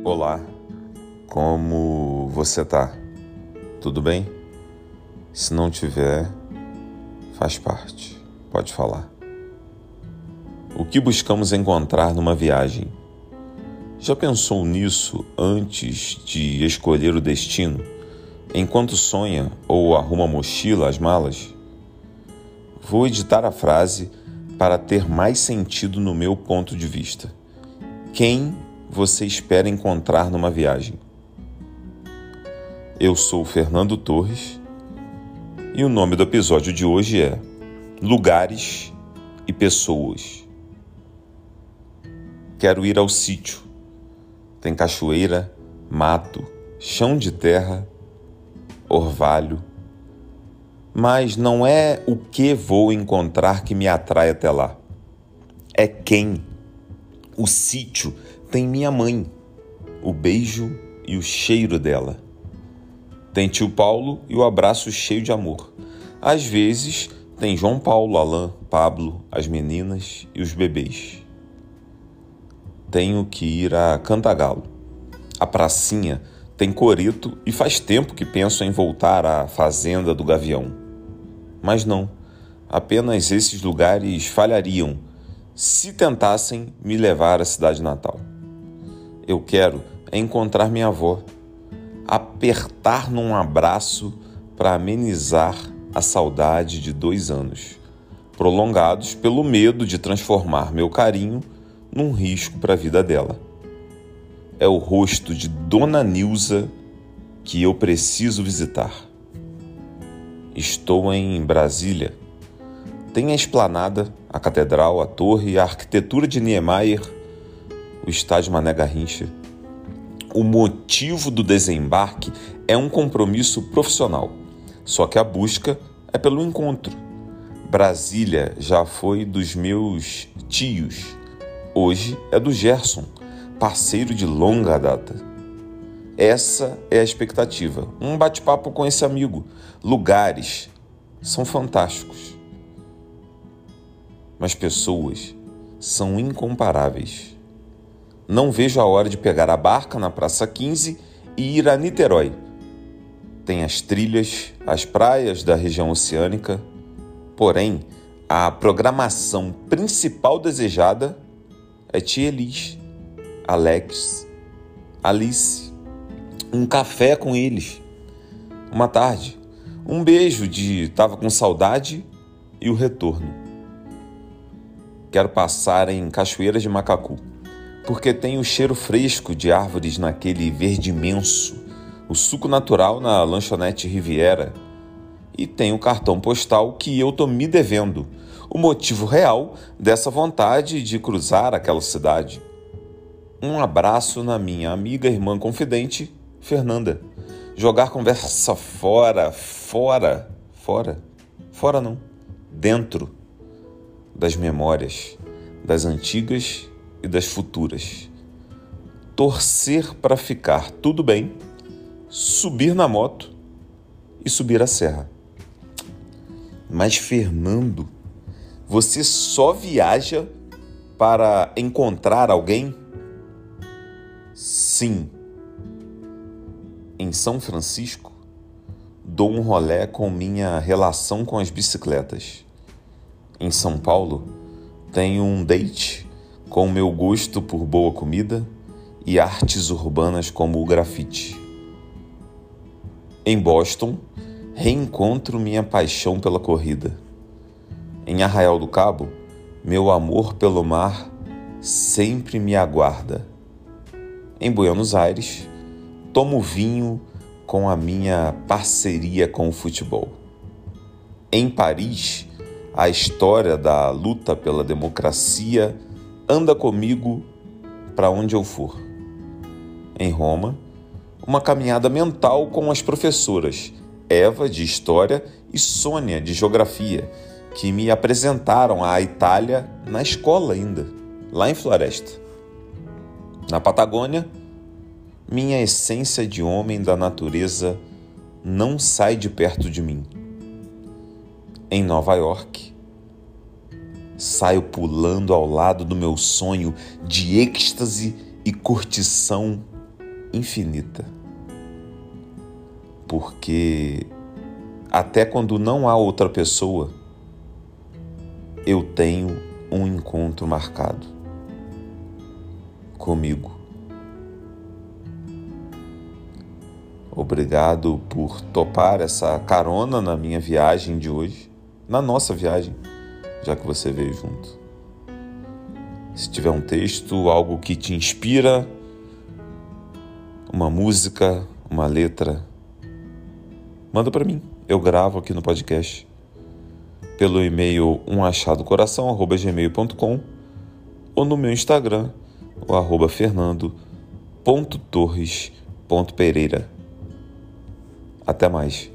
Olá, como você tá? Tudo bem? Se não tiver, faz parte, pode falar. O que buscamos encontrar numa viagem? Já pensou nisso antes de escolher o destino? Enquanto sonha ou arruma a mochila, as malas? Vou editar a frase para ter mais sentido no meu ponto de vista. Quem você espera encontrar numa viagem? Eu sou Fernando Torres e o nome do episódio de hoje é Lugares e Pessoas. Quero ir ao sítio. Tem cachoeira, mato, chão de terra, orvalho. Mas não é o que vou encontrar que me atrai até lá. É quem. O sítio tem minha mãe, o beijo e o cheiro dela. Tem tio Paulo e o abraço cheio de amor. Às vezes tem João Paulo, Alain, Pablo, as meninas e os bebês. Tenho que ir a Cantagalo. A pracinha tem coreto e faz tempo que penso em voltar à fazenda do Gavião. Mas não, apenas esses lugares falhariam se tentassem me levar à cidade natal. Eu quero encontrar minha avó, apertar num abraço para amenizar a saudade de 2 anos, prolongados pelo medo de transformar meu carinho num risco para a vida dela. É o rosto de Dona Nilza que eu preciso visitar. Estou em Brasília. Tem a esplanada, a catedral, a torre, a arquitetura de Niemeyer, o estádio Mané Garrincha. O motivo do desembarque é um compromisso profissional, só que a busca é pelo encontro. Brasília já foi dos meus tios, hoje é do Gerson, parceiro de longa data. Essa é a expectativa, um bate-papo com esse amigo. Lugares são fantásticos, mas pessoas são incomparáveis. Não vejo a hora de pegar a barca na Praça 15 e ir a Niterói. Tem as trilhas, as praias da região oceânica, porém, a programação principal desejada é Tia Elis, Alex, Alice, um café com eles, uma tarde, um beijo de tava com saudade e o retorno. Quero passar em Cachoeiras de Macacu, porque tem o cheiro fresco de árvores naquele verde imenso, o suco natural na lanchonete Riviera e tem o cartão postal que eu tô me devendo, o motivo real dessa vontade de cruzar aquela cidade. Um abraço na minha amiga irmã confidente, Fernanda. Jogar conversa dentro das memórias, das antigas e das futuras. Torcer para ficar tudo bem, subir na moto e subir a serra. Mas, Fernando, você só viaja para encontrar alguém? Sim. Em São Francisco, dou um rolê com minha relação com as bicicletas. Em São Paulo, tenho um date com meu gosto por boa comida e artes urbanas como o grafite. Em Boston, reencontro minha paixão pela corrida. Em Arraial do Cabo, meu amor pelo mar sempre me aguarda. Em Buenos Aires, tomo vinho com a minha parceria com o futebol. Em Paris, a história da luta pela democracia anda comigo para onde eu for. Em Roma, uma caminhada mental com as professoras Eva, de História, e Sônia, de Geografia, que me apresentaram à Itália na escola ainda, lá em Floresta. Na Patagônia, minha essência de homem da natureza não sai de perto de mim. Em Nova York, saio pulando ao lado do meu sonho de êxtase e curtição infinita. Porque até quando não há outra pessoa, eu tenho um encontro marcado comigo. Obrigado por topar essa carona na minha viagem de hoje, na nossa viagem, já que você veio junto. Se tiver um texto, algo que te inspira, uma música, uma letra, manda para mim. Eu gravo aqui no podcast pelo e-mail umachadocoração@gmail.com ou no meu Instagram, o @fernando.torres.pereira. Até mais.